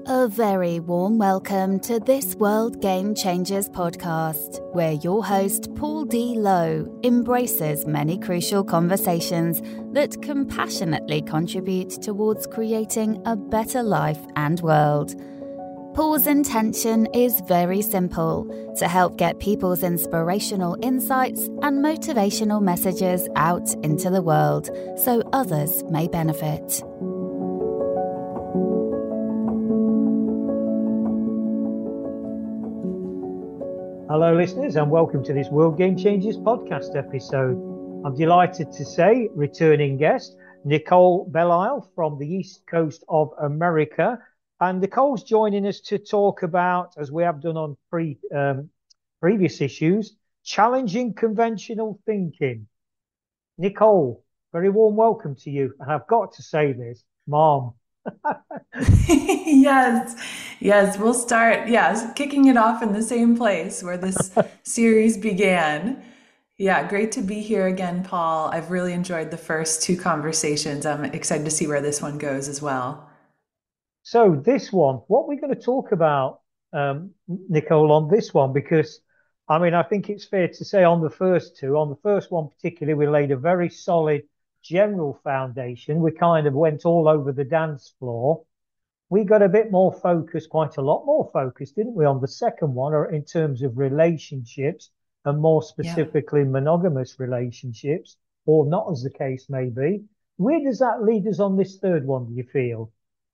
A very warm welcome to This World Game Changers podcast, where your host, Paul D. Lowe, embraces many crucial conversations that compassionately contribute towards creating a better life and world. Paul's intention is very simple: to help get people's inspirational insights and motivational messages out into the world so others may benefit. Hello listeners, and welcome to this World Game Changers podcast episode. I'm delighted to say returning guest Nicole Belisle from the East Coast of America, and Nicole's joining us to talk about, as we have done on previous issues, challenging conventional thinking. Nicole, very warm welcome to you, and I've got to say this, Mom. Yes, we'll start, kicking it off in the same place where this series began. Yeah, great to be here again, Paul. I've really enjoyed the first two conversations. I'm excited to see where this one goes as well. So this one, what we're going to talk about, Nicole, on this one, because I think it's fair to say on the first one particularly, we laid a very solid general foundation. We kind of went all over the dance floor. We got a bit more focused, quite a lot more focused, didn't we, on the second one, or in terms of relationships, and more specifically monogamous relationships, or not, as the case may be. Where does that lead us on this third one, do you feel?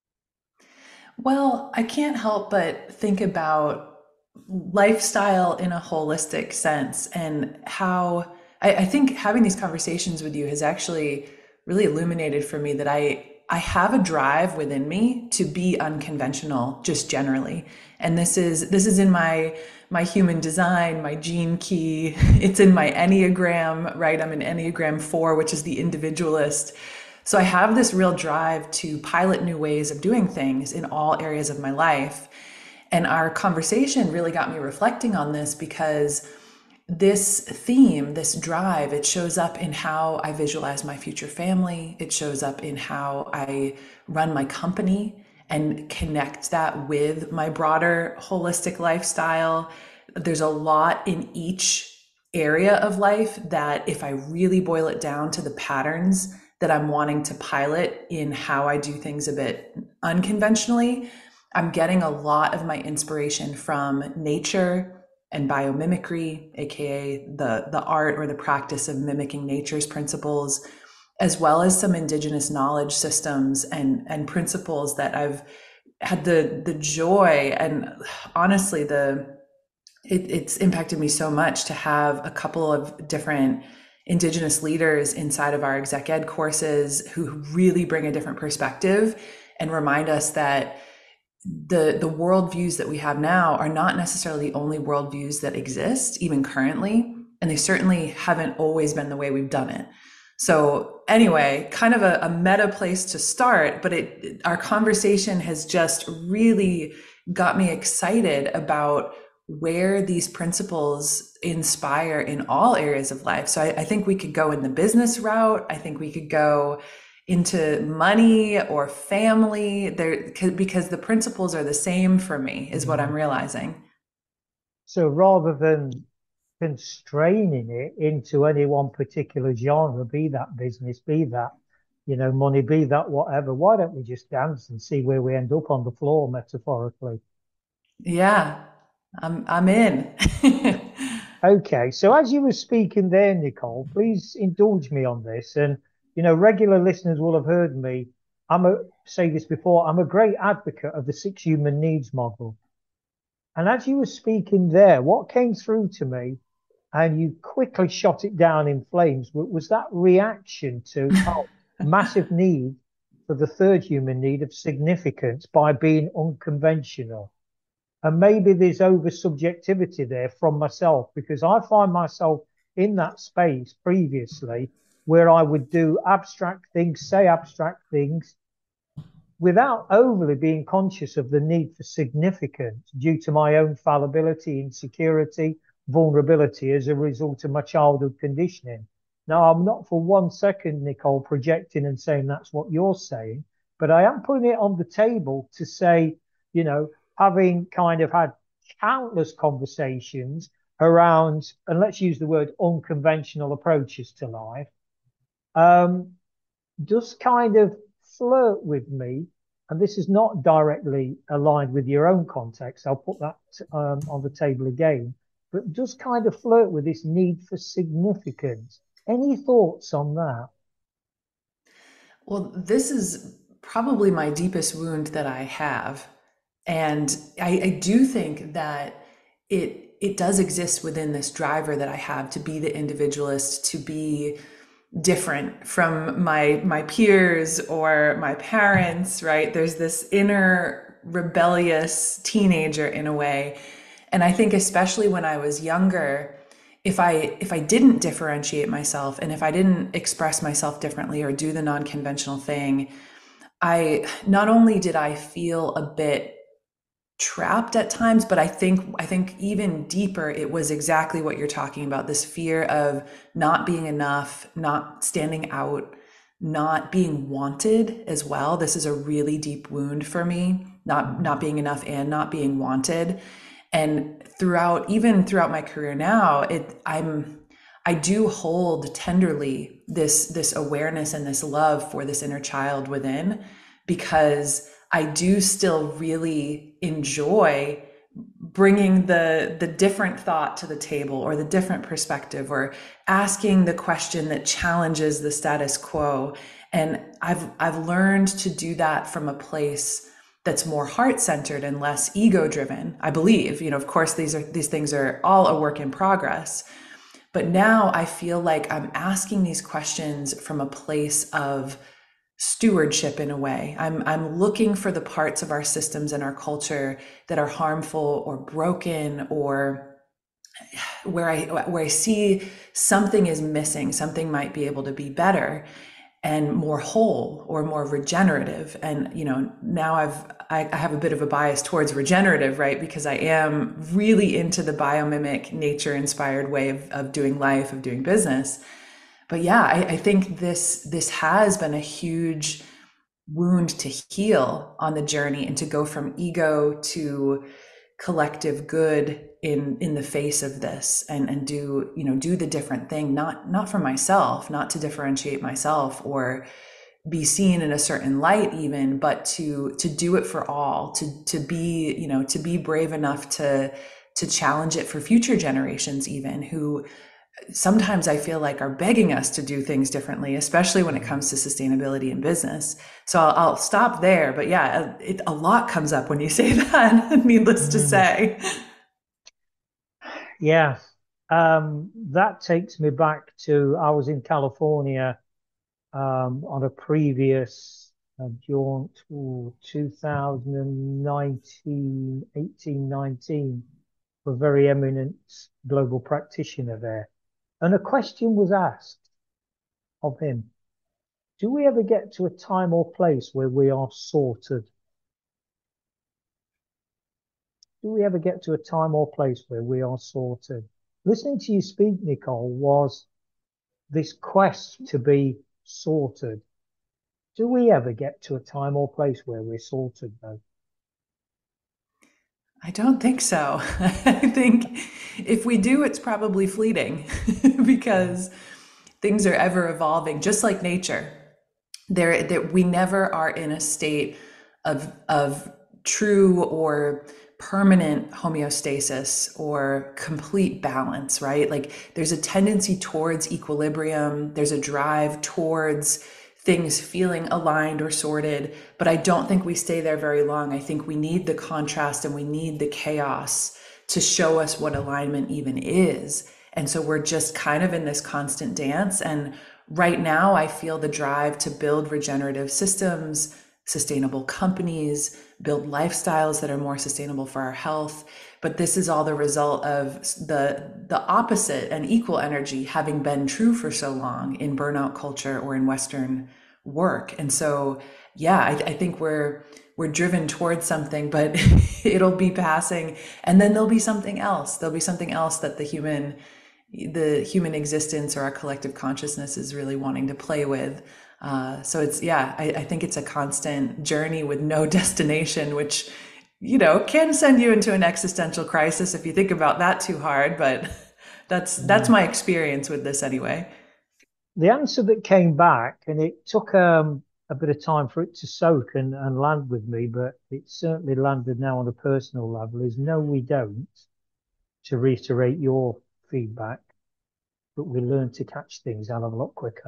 Well, I can't help but think about lifestyle in a holistic sense, and how I think having these conversations with you has actually really illuminated for me that I have a drive within me to be unconventional, just generally. And this is in my human design, my gene key. It's in my Enneagram, right? I'm an Enneagram 4, which is the individualist. So I have this real drive to pilot new ways of doing things in all areas of my life. And our conversation really got me reflecting on this, because this theme, this drive, it shows up in how I visualize my future family. It shows up in how I run my company and connect that with my broader holistic lifestyle. There's a lot in each area of life that, if I really boil it down to the patterns that I'm wanting to pilot in how I do things a bit unconventionally, I'm getting a lot of my inspiration from nature and biomimicry, aka the art or the practice of mimicking nature's principles, as well as some indigenous knowledge systems and principles that I've had the joy, and honestly it's impacted me so much to have a couple of different indigenous leaders inside of our exec ed courses who really bring a different perspective and remind us that the worldviews that we have now are not necessarily the only worldviews that exist, even currently, and they certainly haven't always been the way we've done it. So anyway, kind of a meta place to start, but our conversation has just really got me excited about where these principles inspire in all areas of life. So I think we could go in the business route. I think we could go into money or family there, because the principles are the same for me, is what I'm realizing. So rather than constraining it into any one particular genre, be that business, be that, money, be that whatever, why don't we just dance and see where we end up on the floor, metaphorically? Yeah, I'm in. Okay, so as you were speaking there, Nicole, please indulge me on this. And regular listeners will have heard me. Say this before. I'm a great advocate of the 6 human needs model. And as you were speaking there, what came through to me, and you quickly shot it down in flames, was that reaction to massive need for the third human need of significance by being unconventional. And maybe there's over subjectivity there from myself, because I find myself in that space previously where I would do abstract things, say abstract things, without overly being conscious of the need for significance due to my own fallibility, insecurity, vulnerability as a result of my childhood conditioning. Now, I'm not for 1 second, Nicole, projecting and saying that's what you're saying, but I am putting it on the table to say, having kind of had countless conversations around, and let's use the word unconventional approaches to life, um, does kind of flirt with me. And this is not directly aligned with your own context. I'll put that on the table again, but does kind of flirt with this need for significance. Any thoughts on that? Well, this is probably my deepest wound that I have. And I do think that it does exist within this driver that I have to be the individualist, to be different from my peers or my parents, right? There's this inner rebellious teenager in a way. And I think especially when I was younger, if I didn't differentiate myself and if I didn't express myself differently or do the non-conventional thing, I not only did I feel a bit trapped at times, but I think even deeper, it was exactly what you're talking about, this fear of not being enough, not standing out, not being wanted as well. This is a really deep wound for me, not being enough and not being wanted. And throughout my career now, I do hold tenderly this awareness and this love for this inner child within, because I do still really enjoy bringing the different thought to the table, or the different perspective, or asking the question that challenges the status quo. And I've learned to do that from a place that's more heart-centered and less ego-driven. I believe, of course, these things are all a work in progress. But now I feel like I'm asking these questions from a place of stewardship in a way. I'm looking for the parts of our systems and our culture that are harmful or broken, or where I see something is missing, something might be able to be better and more whole or more regenerative. And now I have a bit of a bias towards regenerative, right? Because I am really into the biomimic, nature inspired way of doing life, of doing business. But yeah, I think this has been a huge wound to heal on the journey, and to go from ego to collective good in the face of this, and do the different thing, not for myself, not to differentiate myself or be seen in a certain light even, but to do it for all, to be brave enough to challenge it for future generations, even, who sometimes I feel like are begging us to do things differently, especially when it comes to sustainability in business. So I'll stop there. But yeah, a lot comes up when you say that, needless to say. Yeah. That takes me back to, I was in California on a previous jaunt, 2019, 18, 19, for a very eminent global practitioner there. And a question was asked of him: do we ever get to a time or place where we are sorted? Do we ever get to a time or place where we are sorted? Listening to you speak, Nicole, was this quest to be sorted. Do we ever get to a time or place where we're sorted, though? I don't think so. I think if we do, it's probably fleeting because things are ever evolving, just like nature. We never are in a state of true or permanent homeostasis or complete balance, right? Like there's a tendency towards equilibrium. There's a drive towards things feeling aligned or sorted, but I don't think we stay there very long. I think we need the contrast and we need the chaos to show us what alignment even is. And so we're just kind of in this constant dance. And right now I feel the drive to build regenerative systems, sustainable companies, build lifestyles that are more sustainable for our health. But this is all the result of the opposite and equal energy having been true for so long in burnout culture or in Western work. And so, yeah, I think we're driven towards something, but it'll be passing. And then there'll be something else. There'll be something else that the human existence or our collective consciousness is really wanting to play with. So I think it's a constant journey with no destination, which can send you into an existential crisis if you think about that too hard. But that's my experience with this anyway. The answer that came back, and it took a bit of time for it to soak and land with me, but it certainly landed now on a personal level, is no, we don't, to reiterate your feedback, but we learn to catch things a hell of a lot quicker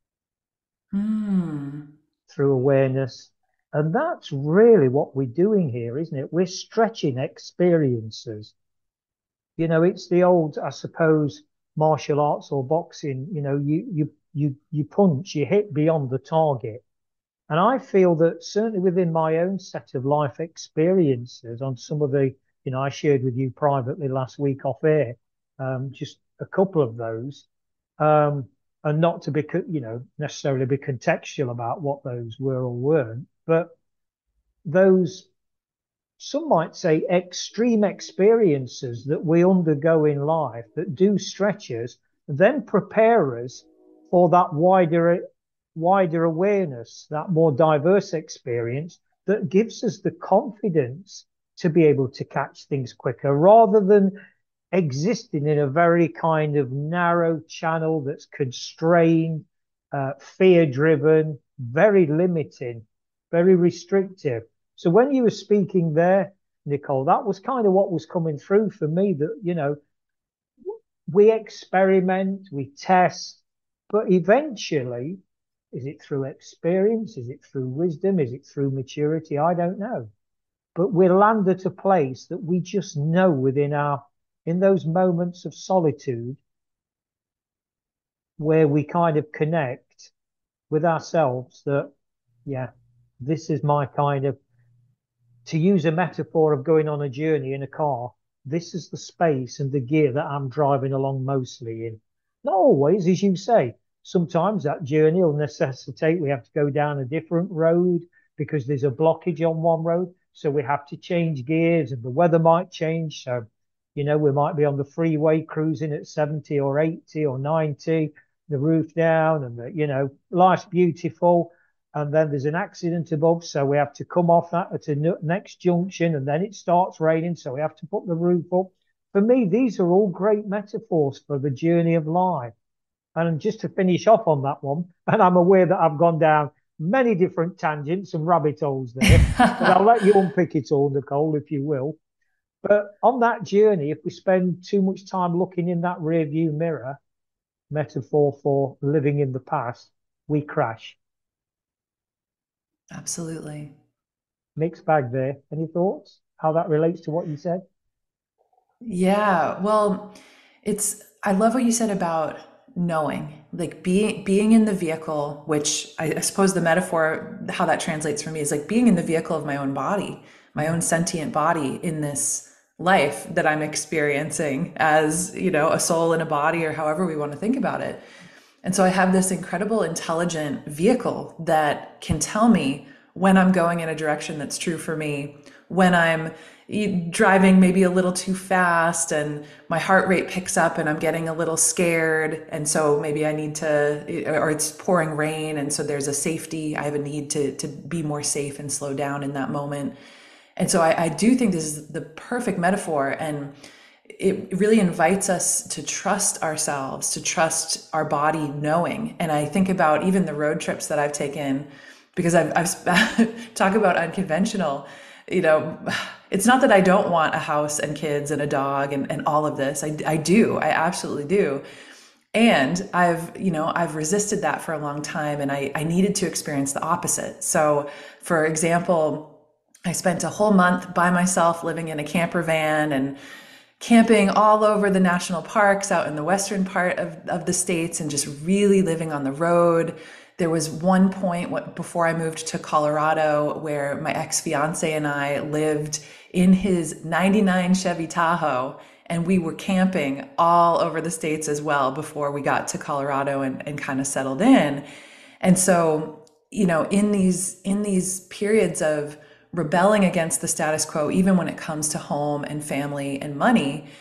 through awareness. And that's really what we're doing here, isn't it? We're stretching experiences. It's the old, I suppose, martial arts or boxing. You punch, you hit beyond the target. And I feel that certainly within my own set of life experiences on some of the, I shared with you privately last week off air, just a couple of those, and not to be, necessarily be contextual about what those were or weren't, but those, some might say, extreme experiences that we undergo in life that do stretch us, then prepare us for that wider awareness, that more diverse experience that gives us the confidence to be able to catch things quicker rather than existing in a very kind of narrow channel that's constrained, fear driven, very limiting, very restrictive. So when you were speaking there, Nicole, that was kind of what was coming through for me, that, we experiment, we test, but eventually, is it through experience? Is it through wisdom? Is it through maturity? I don't know. But we land at a place that we just know in those moments of solitude where we kind of connect with ourselves that, yeah, this is my kind of, to use a metaphor of going on a journey in a car, this is the space and the gear that I'm driving along mostly in. Not always, as you say. Sometimes that journey will necessitate we have to go down a different road because there's a blockage on one road. So we have to change gears and the weather might change. So, we might be on the freeway cruising at 70 or 80 or 90, the roof down and life's beautiful. And then there's an accident above. So we have to come off that at the next junction and then it starts raining. So we have to put the roof up. For me, these are all great metaphors for the journey of life. And just to finish off on that one, and I'm aware that I've gone down many different tangents and rabbit holes there, but I'll let you unpick it all, Nicole, if you will. But on that journey, if we spend too much time looking in that rear view mirror, metaphor for living in the past, we crash. Absolutely. Mixed bag there. Any thoughts? How that relates to what you said? Yeah, well, I love what you said about knowing, like being in the vehicle, which I suppose the metaphor, how that translates for me is like being in the vehicle of my own body, my own sentient body in this life that I'm experiencing as, a soul in a body or however we want to think about it. And so I have this incredible, intelligent vehicle that can tell me when I'm going in a direction that's true for me, when I'm driving maybe a little too fast and my heart rate picks up and I'm getting a little scared. And so maybe I need to, or it's pouring rain. And so there's a safety, I have a need to be more safe and slow down in that moment. And so I do think this is the perfect metaphor. And it really invites us to trust ourselves, to trust our body knowing. And I think about even the road trips that I've taken, because I've talk about unconventional, it's not that I don't want a house and kids and a dog and all of this. I do. I absolutely do. And I've resisted that for a long time and I needed to experience the opposite. So for example, I spent a whole month by myself living in a camper van and camping all over the national parks out in the western part of the States and just really living on the road. There was one point before I moved to Colorado where my ex-fiance and I lived in his 99 Chevy Tahoe, and we were camping all over the States as well before we got to Colorado and kind of settled in. And so, in these periods of rebelling against the status quo, even when it comes to home and family and money,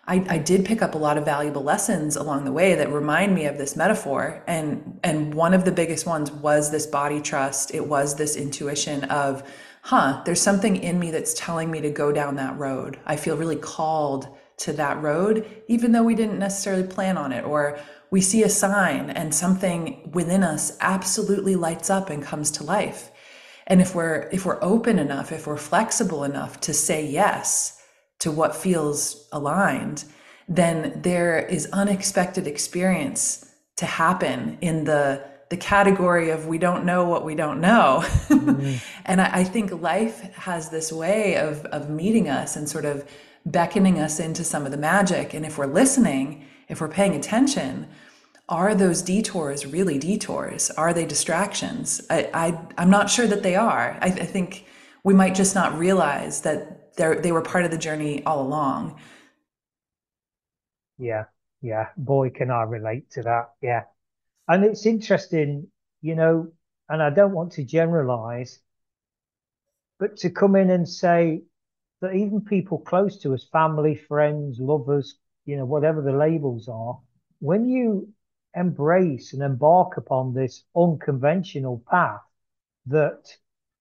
I did pick up a lot of valuable lessons along the way that remind me of this metaphor. And one of the biggest ones was this body trust. It was this intuition of, there's something in me that's telling me to go down that road. I feel really called to that road, even though we didn't necessarily plan on it, or we see a sign and something within us absolutely lights up and comes to life. And if we're open enough, if we're flexible enough to say yes to what feels aligned, then there is unexpected experience to happen in the category of we don't know what we don't know. And I think life has this way of meeting us and sort of beckoning us into some of the magic. And if we're listening, if we're paying attention, are those detours really detours? Are they distractions? I'm not sure that they are. I think we might just not realize that they were part of the journey all along. Yeah, boy, can I relate to that. Yeah. And it's interesting, and I don't want to generalize, but to come in and say that even people close to us, family, friends, lovers, whatever the labels are, when you embrace and embark upon this unconventional path that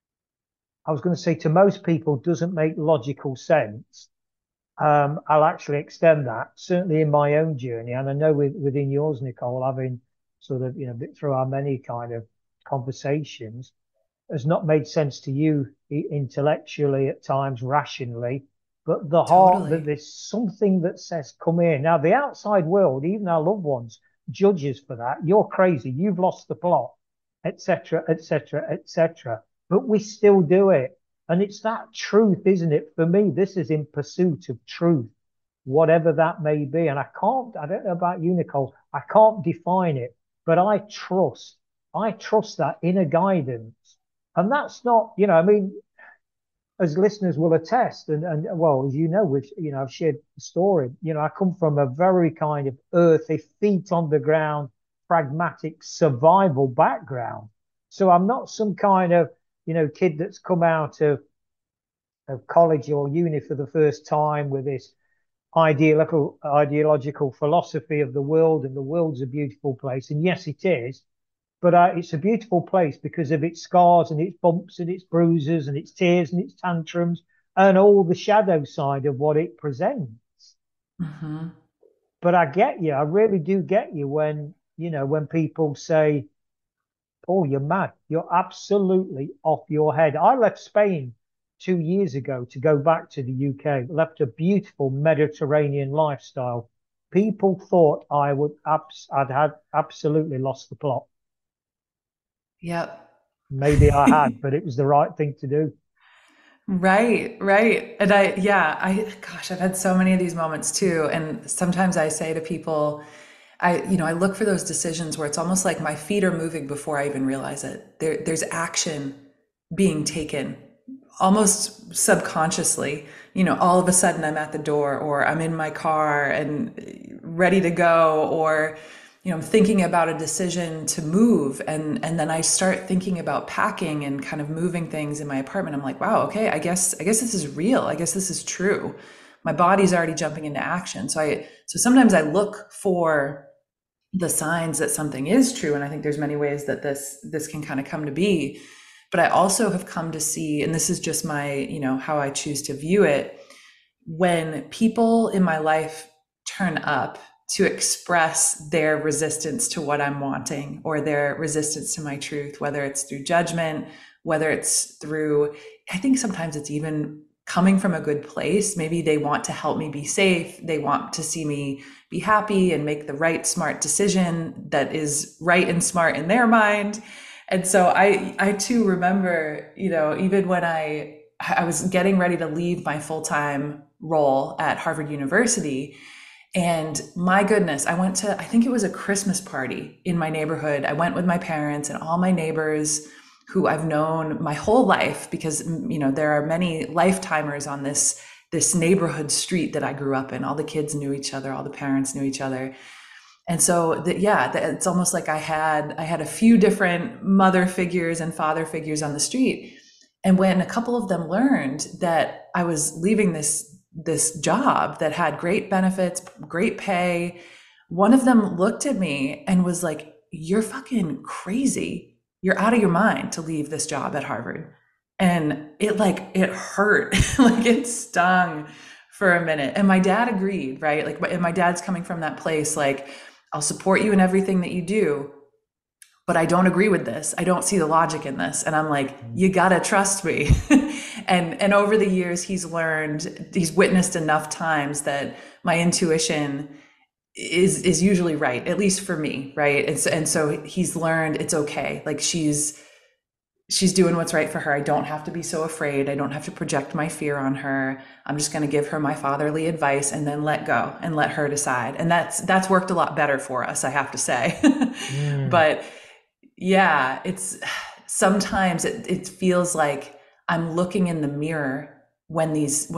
I was going to say to most people doesn't make logical sense, I'll actually extend that, certainly in my own journey. And I know within yours, Nicole, having sort of, through our many kind of conversations, has not made sense to you intellectually, at times rationally, but the heart that there's something that says, come here. Now, the outside world, even our loved ones, judges for that. You're crazy. You've lost the plot, etc., etc., etc. But we still do it. And it's that truth, isn't it? For me, this is in pursuit of truth, whatever that may be. And I don't know about you, Nicole, I can't define it, but I trust that inner guidance. And that's not, as listeners will attest, and well, as you know, I've shared the story, I come from a very kind of earthy, feet on the ground, pragmatic survival background. So I'm not some kind of, kid that's come out of college or uni for the first time with this ideological philosophy of the world, and the world's a beautiful place. And yes, it is. But it's a beautiful place because of its scars and its bumps and its bruises and its tears and its tantrums and all the shadow side of what it presents. Mm-hmm. But I get you. I really do get you when people say, "Oh, you're mad. You're absolutely off your head." I left Spain 2 years ago to go back to the UK. Left a beautiful Mediterranean lifestyle. People thought I'd had absolutely lost the plot. Yep. Maybe I had, but it was the right thing to do. Right. And gosh, I've had so many of these moments too. And sometimes I say to people, I look for those decisions where it's almost like my feet are moving before I even realize it. There's action being taken almost subconsciously. All of a sudden I'm at the door, or I'm in my car and ready to go, or I'm thinking about a decision to move, and then I start thinking about packing and kind of moving things in my apartment. I'm like, wow, okay, I guess this is real. I guess this is true. My body's already jumping into action. So sometimes I look for the signs that something is true, and I think there's many ways that this can kind of come to be. But I also have come to see, and this is just my, how I choose to view it, when people in my life turn up to express their resistance to what I'm wanting, or their resistance to my truth, whether it's through judgment, whether it's through, I think sometimes it's even coming from a good place. Maybe they want to help me be safe. They want to see me be happy and make the right, smart decision that is right and smart in their mind. And so I too remember, even when I was getting ready to leave my full-time role at Harvard University, and my goodness, I went to, I think it was a Christmas party in my neighborhood. I went with my parents and all my neighbors who I've known my whole life, because, there are many lifetimers on this neighborhood street that I grew up in. All the kids knew each other, all the parents knew each other. And so it's almost like I had a few different mother figures and father figures on the street. And when a couple of them learned that I was leaving this this job that had great benefits, great pay. One of them looked at me and was like, "You're fucking crazy. You're out of your mind to leave this job at Harvard." And it hurt, like it stung for a minute. And my dad agreed, right? Like, and my dad's coming from that place, like, I'll support you in everything that you do, but I don't agree with this. I don't see the logic in this. And I'm like, you gotta trust me. And over the years, he's witnessed enough times that my intuition is usually right, at least for me, right? And so he's learned it's okay. Like she's doing what's right for her. I don't have to be so afraid. I don't have to project my fear on her. I'm just going to give her my fatherly advice and then let go and let her decide. And that's worked a lot better for us, I have to say. But yeah, sometimes it feels like I'm looking in the mirror when these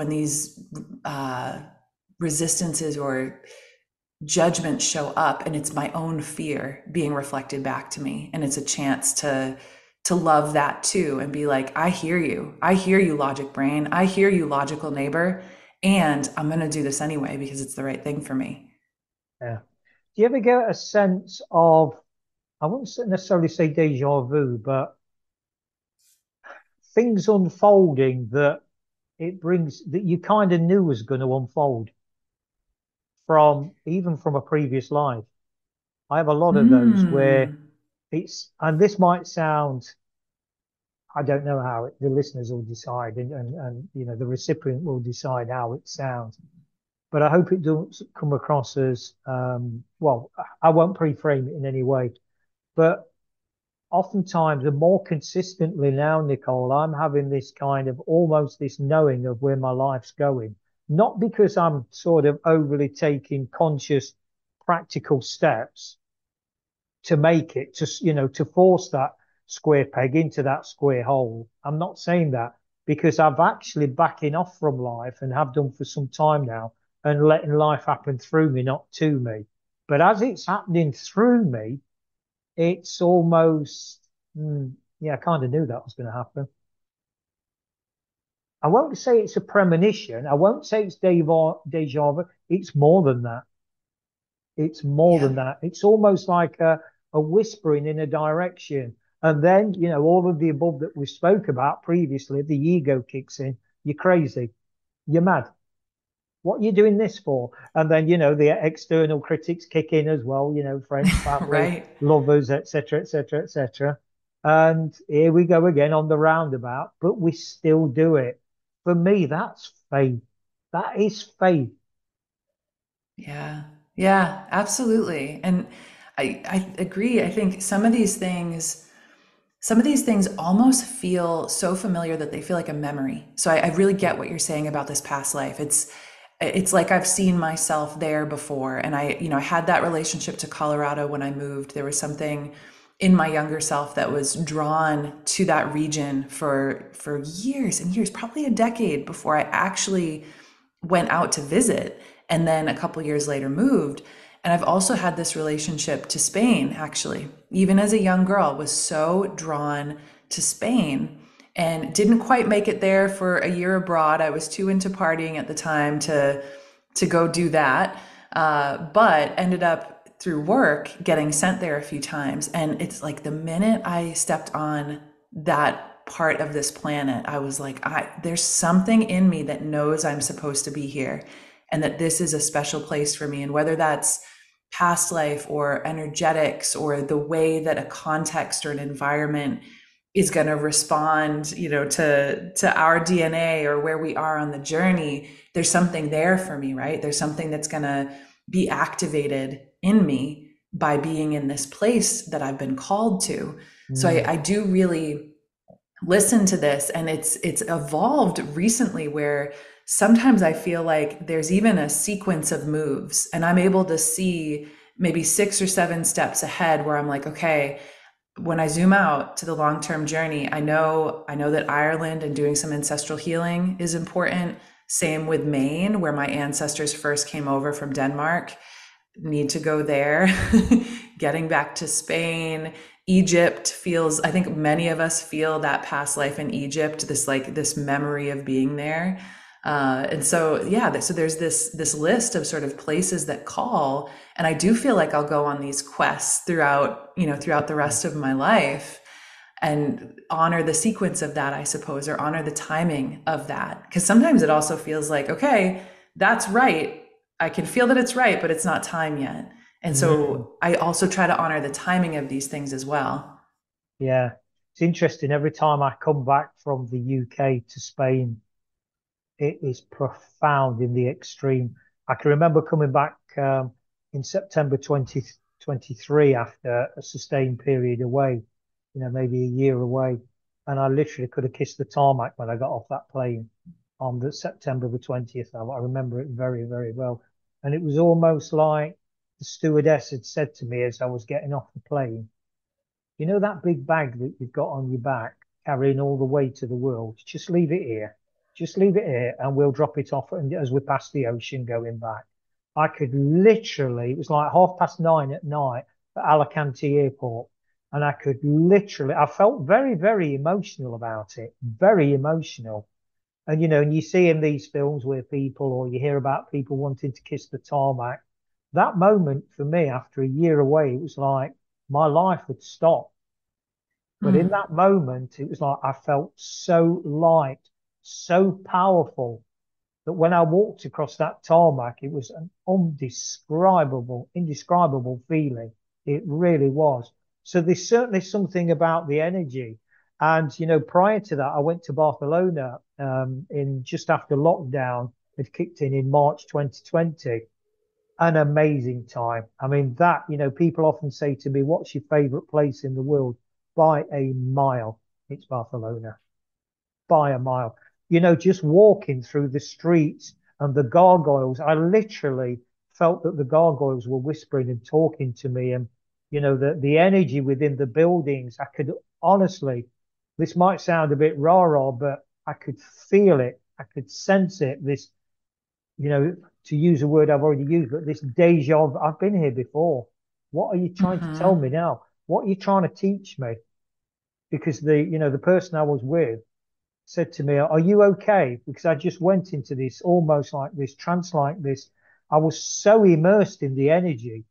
resistances or judgments show up, and it's my own fear being reflected back to me. And it's a chance to love that too and be like, I hear you, logic brain. I hear you, logical neighbor. And I'm going to do this anyway because it's the right thing for me. Yeah. Do you ever get a sense of, I wouldn't necessarily say deja vu, but things unfolding that you kind of knew was going to unfold even from a previous life? I have a lot of those where and this might sound, I don't know how the listeners will decide and the recipient will decide how it sounds, but I hope it doesn't come across as, well, I won't pre-frame it in any way, but oftentimes and more consistently now, Nicole, I'm having this kind of almost this knowing of where my life's going, not because I'm sort of overly taking conscious practical steps to make it, to force that square peg into that square hole. I'm not saying that, because I've actually backing off from life and have done for some time now and letting life happen through me, not to me. But as it's happening through me, it's almost, I kind of knew that was going to happen. I won't say it's a premonition. I won't say it's deja vu. It's more than that. It's more than that. It's almost like a whispering in a direction. And then, all of the above that we spoke about previously, the ego kicks in. You're crazy. You're mad. What are you doing this for? And then, the external critics kick in as well, friends, family, right. lovers, etc., etc., etc. And here we go again on the roundabout, but we still do it. For me, that's faith. That is faith. Yeah. Yeah, absolutely. And I agree. I think some of these things almost feel so familiar that they feel like a memory. So I really get what you're saying about this past life. It's like I've seen myself there before. And I had that relationship to Colorado when I moved. There was something in my younger self that was drawn to that region for years and years, probably a decade before I actually went out to visit. And then a couple years later moved. And I've also had this relationship to Spain, actually, even as a young girl, was so drawn to Spain and didn't quite make it there for a year abroad. I was too into partying at the time to go do that, but ended up through work getting sent there a few times. And it's like the minute I stepped on that part of this planet, I was like, there's something in me that knows I'm supposed to be here and that this is a special place for me. And whether that's past life or energetics or the way that a context or an environment is going to respond, to our DNA or where we are on the journey, there's something there for me, right? There's something that's going to be activated in me by being in this place that I've been called to. So I do really listen to this, and it's evolved recently where sometimes I feel like there's even a sequence of moves and I'm able to see maybe 6 or 7 steps ahead where I'm like, okay, when I zoom out to the long-term journey, I know that Ireland and doing some ancestral healing is important. Same with Maine, where my ancestors first came over from Denmark. Need to go there. Getting back to Spain. Egypt feels, I think many of us feel that past life in Egypt, this memory of being there. And so, yeah, so there's this list of sort of places that call, and I do feel like I'll go on these quests throughout the rest of my life, and honor the sequence of that, I suppose, or honor the timing of that. Because sometimes it also feels like, okay, that's right. I can feel that it's right, but it's not time yet. And Mm. so I also try to honor the timing of these things as well. Yeah. It's interesting. Every time I come back from the UK to Spain, it is profound in the extreme. I can remember coming back in September 2023 after a sustained period away, maybe a year away. And I literally could have kissed the tarmac when I got off that plane on the September the 20th. I remember it very, very well. And it was almost like the stewardess had said to me as I was getting off the plane, you know that big bag that you've got on your back, carrying all the weight of the world? Just leave it here. Just leave it here, and we'll drop it off as we pass the ocean going back. I could literally, it was like 9:30 at night at Alicante Airport, and I could literally, I felt very, very emotional about it, very emotional. And you see in these films where people, or you hear about people wanting to kiss the tarmac. That moment for me, after a year away, it was like my life had stopped. But in Mm. that moment, it was like I felt so light, so powerful that when I walked across that tarmac, it was an indescribable feeling. It really was. So there's certainly something about the energy. And prior to that, I went to Barcelona in just after lockdown had kicked in March 2020. An amazing time. I mean, people often say to me, what's your favorite place in the world? By a mile, it's Barcelona. By a mile. Just walking through the streets and the gargoyles, I literally felt that the gargoyles were whispering and talking to me. And the energy within the buildings, I could honestly, this might sound a bit rah-rah, but I could feel it. I could sense it. To use a word I've already used, but this deja vu, I've been here before. What are you trying to tell Hmm. me now? What are you trying to teach me? Because the person I was with said to me, "Are you okay?" Because I just went into this almost like this trance, like this. I was so immersed in the energy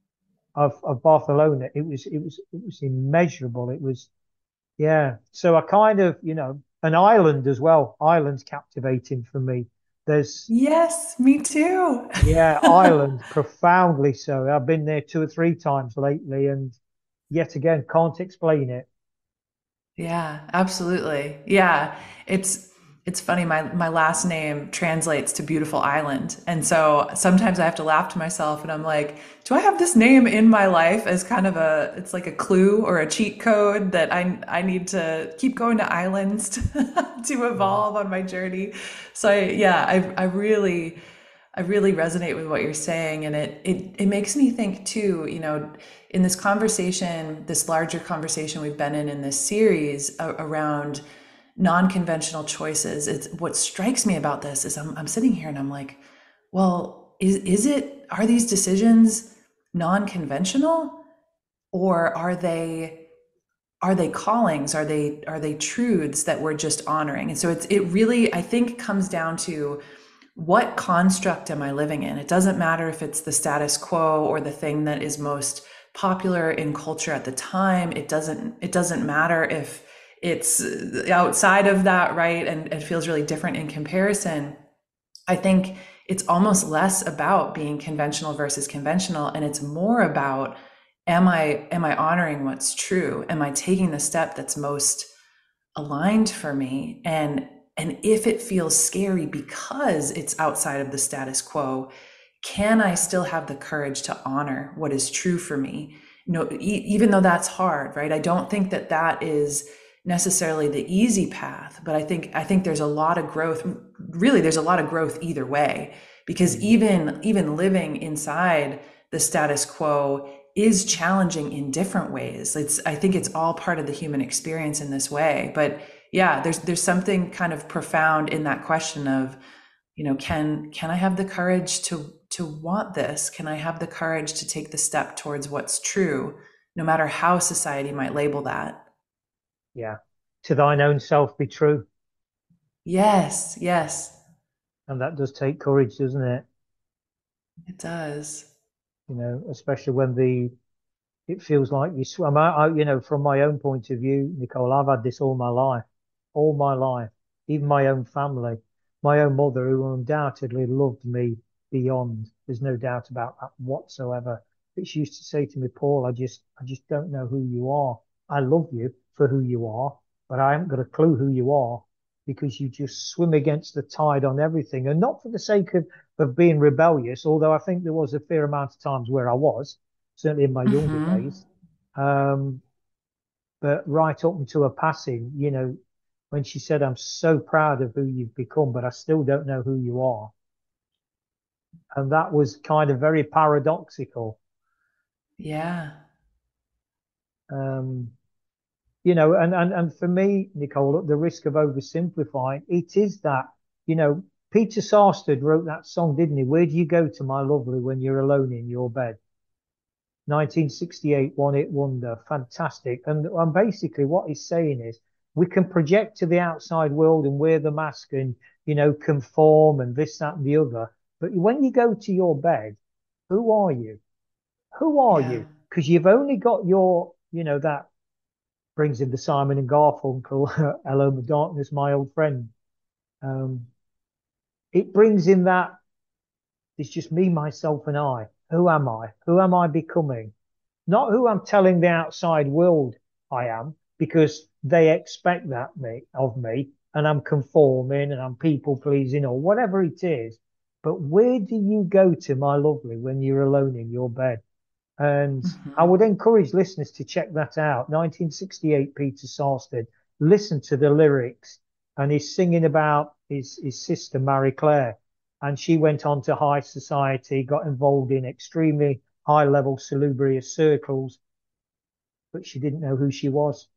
of Barcelona. It was immeasurable. It was, yeah. So I kind of, an island as well. Island's captivating for me. There's Yes, me too. Yeah, Ireland, profoundly so. I've been there 2 or 3 times lately, and yet again, can't explain it. Yeah, absolutely. Yeah. It's funny, my last name translates to beautiful island. And so sometimes I have to laugh to myself and I'm like, do I have this name in my life as kind of it's like a clue or a cheat code that I need to keep going to islands to Yeah, evolve on my journey. So yeah, I really resonate with what you're saying, and it makes me think too, in this conversation, this larger conversation we've been in this series around non-conventional choices. It's what strikes me about this is I'm sitting here and I'm like, well, are these decisions non-conventional, or are they callings? Are they truths that we're just honoring? And so it really, I think, comes down to what construct am I living in? It doesn't matter if it's the status quo or the thing that is most popular in culture at the time. It doesn't matter if it's outside of that, right? And it feels really different in comparison. I think it's almost less about being conventional versus conventional, and it's more about, am I honoring what's true? Am I taking the step that's most aligned for me? And if it feels scary because it's outside of the status quo, can I still have the courage to honor what is true for me? No, even though that's hard, right? I don't think that is necessarily the easy path, but I think there's a lot of growth. Really, there's a lot of growth either way, because mm, even living inside the status quo is challenging in different ways. I think it's all part of the human experience in this way. But yeah, there's something kind of profound in that question of, can I have the courage to want this? Can I have the courage to take the step towards what's true, no matter how society might label that? yeah. To thine own self be true. Yes, yes. And that does take courage, doesn't it? It does. Especially when it feels like you swim. From my own point of view, Nicole, I've had this all my life, even my own family, my own mother, who undoubtedly loved me beyond. There's no doubt about that whatsoever. But she used to say to me, Paul, I just don't know who you are. I love you for who you are, but I haven't got a clue who you are because you just swim against the tide on everything. And not for the sake of being rebellious, although I think there was a fair amount of times where I was, certainly in my younger Hmm. days. Um, but right up until her passing, when she said, I'm so proud of who you've become, but I still don't know who you are. And that was kind of very paradoxical. Yeah. Um, and for me, Nicole, at the risk of oversimplifying, it is that, Peter Sarsted wrote that song, didn't he? Where do you go to, my lovely, when you're alone in your bed? 1968 one hit wonder, fantastic. And basically what he's saying is we can project to the outside world and wear the mask and, conform and this, that, and the other. But when you go to your bed, who are you? Who are Yeah. you? Because you've only got that brings in the Simon and Garfunkel, Hello, my darkness, my old friend. Um, it brings in that it's just me, myself, and I. Who am I? Who am I becoming? Not who I'm telling the outside world I am, because they expect that of me, and I'm conforming and I'm people pleasing or whatever it is. But where do you go to, my lovely, when you're alone in your bed? And I Hmm. would encourage listeners to check that out. 1968, Peter Sarsted. Listen to the lyrics. And he's singing about his sister, Marie Claire. And she went on to high society, got involved in extremely high level salubrious circles, but she didn't know who she was.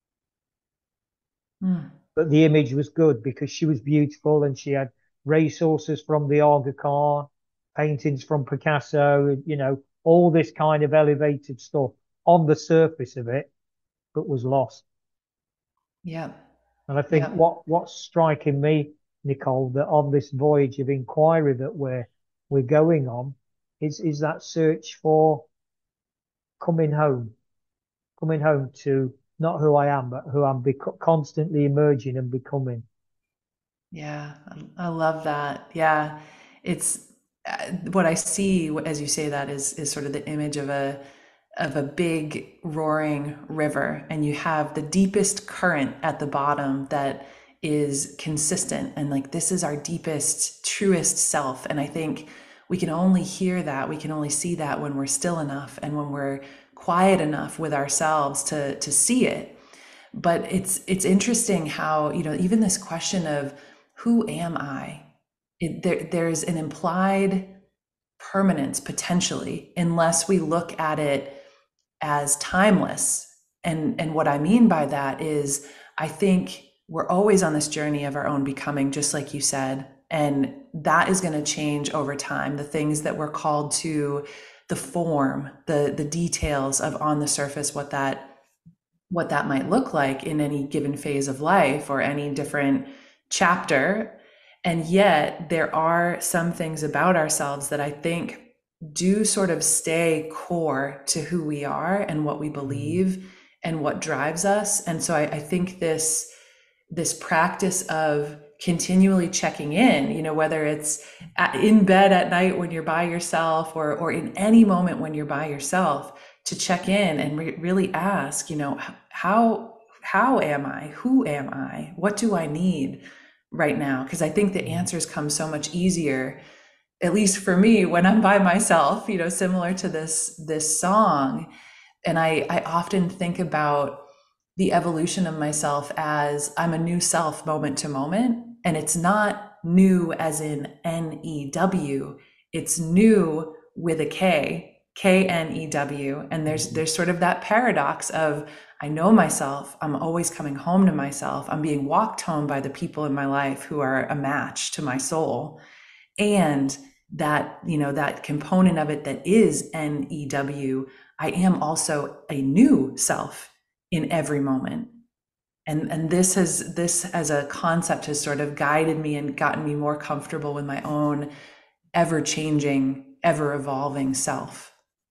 Mm. But the image was good because she was beautiful and she had racehorses from the Aga Khan, paintings from Picasso, all this kind of elevated stuff on the surface of it, but was lost. Yeah. And I think Yeah. what's striking me, Nicole, that on this voyage of inquiry that we're going on is that search for coming home, coming home to not who I am, but who I'm constantly emerging and becoming. Yeah, I love that. Yeah, it's what I see as you say that is sort of the image of a big roaring river, and you have the deepest current at the bottom that is consistent, and like this is our deepest, truest self. And I think we can only hear that, we can only see that when we're still enough and when we're quiet enough with ourselves to see it. But it's interesting how, even this question of who am I? There's an implied permanence potentially, unless we look at it as timeless. And what I mean by that is I think we're always on this journey of our own becoming, just like you said. And that is going to change over time. The things that we're called to, the form, the details of on the surface, what that might look like in any given phase of life or any different chapter. And yet, there are some things about ourselves that I think do sort of stay core to who we are and what we Mm. believe and what drives us. And so I think this practice of continually checking in, whether it's in bed at night when you're by yourself or in any moment when you're by yourself, to check in and really ask, how am I? Who am I? What do I need right now? Because I think the Mm. answers come so much easier, at least for me, when I'm by myself, similar to this song. And I often think about the evolution of myself as I'm a new self moment to moment. And it's not new as in NEW, it's new with a KNEW. And Mm. there's sort of that paradox of I know myself, I'm always coming home to myself, I'm being walked home by the people in my life who are a match to my soul. And that component of it that is NEW, I am also a new self in every moment. And this as a concept has sort of guided me and gotten me more comfortable with my own ever-changing, ever-evolving self.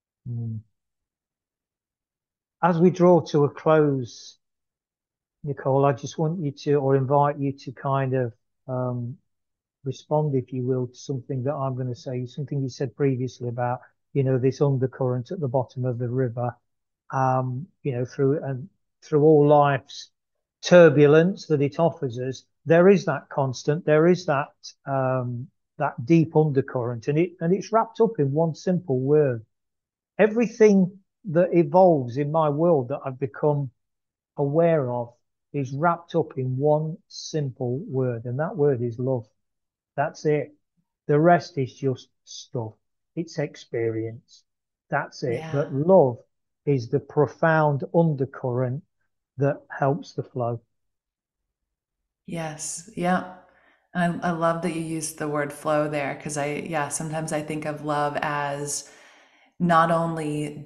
As we draw to a close, Nicole, I just want you to, or invite you to kind of respond, if you will, to something that I'm going to say, something you said previously about, this undercurrent at the bottom of the river, through all life's turbulence that it offers us, there is that constant, there is that deep undercurrent, and it's wrapped up in one simple word. Everything that evolves in my world that I've become aware of is wrapped up in one simple word, and that word is love. That's it. The rest is just stuff. It's experience. That's it. Yeah. But love is the profound undercurrent that helps the flow. Yes. Yeah. I love that you used the word flow there, because sometimes I think of love as not only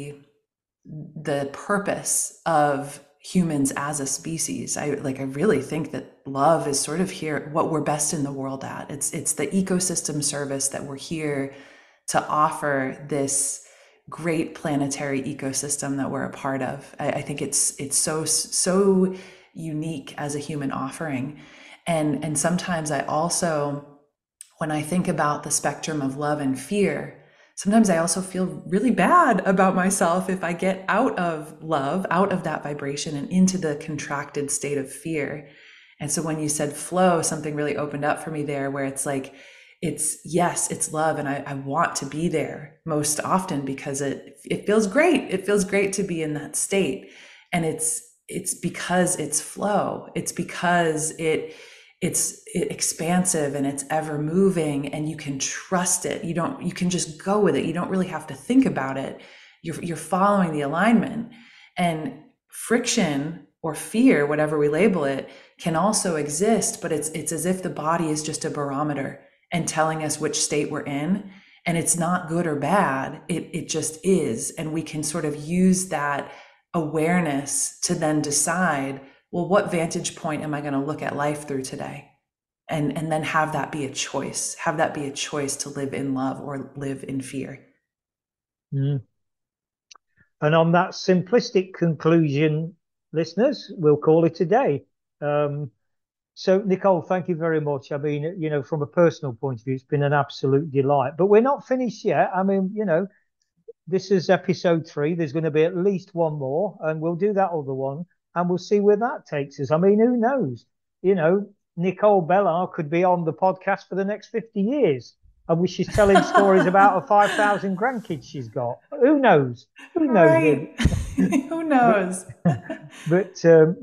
the purpose of humans as a species. I really think that love is sort of here, what we're best in the world at. It's the ecosystem service that we're here to offer, this great planetary ecosystem that we're a part of. I think it's so unique as a human offering. And sometimes I also, when I think about the spectrum of love and fear, sometimes I also feel really bad about myself if I get out of love, out of that vibration, and into the contracted state of fear. And so when you said flow, something really opened up for me there, where it's like, it's love. And I want to be there most often because it feels great. It feels great to be in that state. And it's because it's flow. It's because it's expansive and it's ever moving, and you can trust it. You can just go with it. You don't really have to think about it. You're following the alignment. And friction or fear, whatever we label it, can also exist, but it's as if the body is just a barometer and telling us which state we're in. And it's not good or bad. It just is. And we can sort of use that awareness to then decide, well, what vantage point am I going to look at life through today? And then have that be a choice. Have that be a choice to live in love or live in fear. And on that simplistic conclusion, listeners, we'll call it a day. So, Nicole, thank you very much. I mean, from a personal point of view, it's been an absolute delight. But we're not finished yet. I mean, this is episode 3. There's going to be at least one more, and we'll do that other one, and we'll see where that takes us. I mean, who knows? Nicole Bellard could be on the podcast for the next 50 years. And she's telling stories about her 5,000 grandkids she's got. Who knows? Who knows? Right. Who knows? But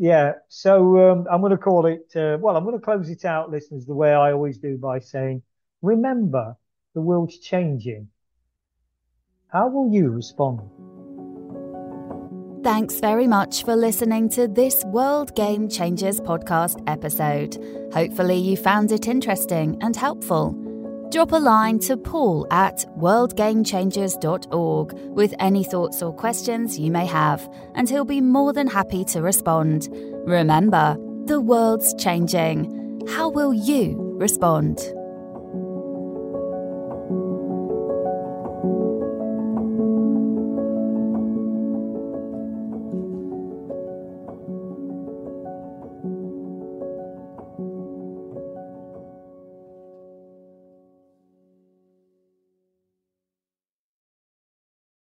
so I'm going to call it, I'm going to close it out, listeners, the way I always do, by saying, remember, the world's changing. How will you respond? Thanks very much for listening to this World Game Changers podcast episode. Hopefully you found it interesting and helpful. Drop a line to Paul at worldgamechangers.org with any thoughts or questions you may have, and he'll be more than happy to respond. Remember, the world's changing. How will you respond?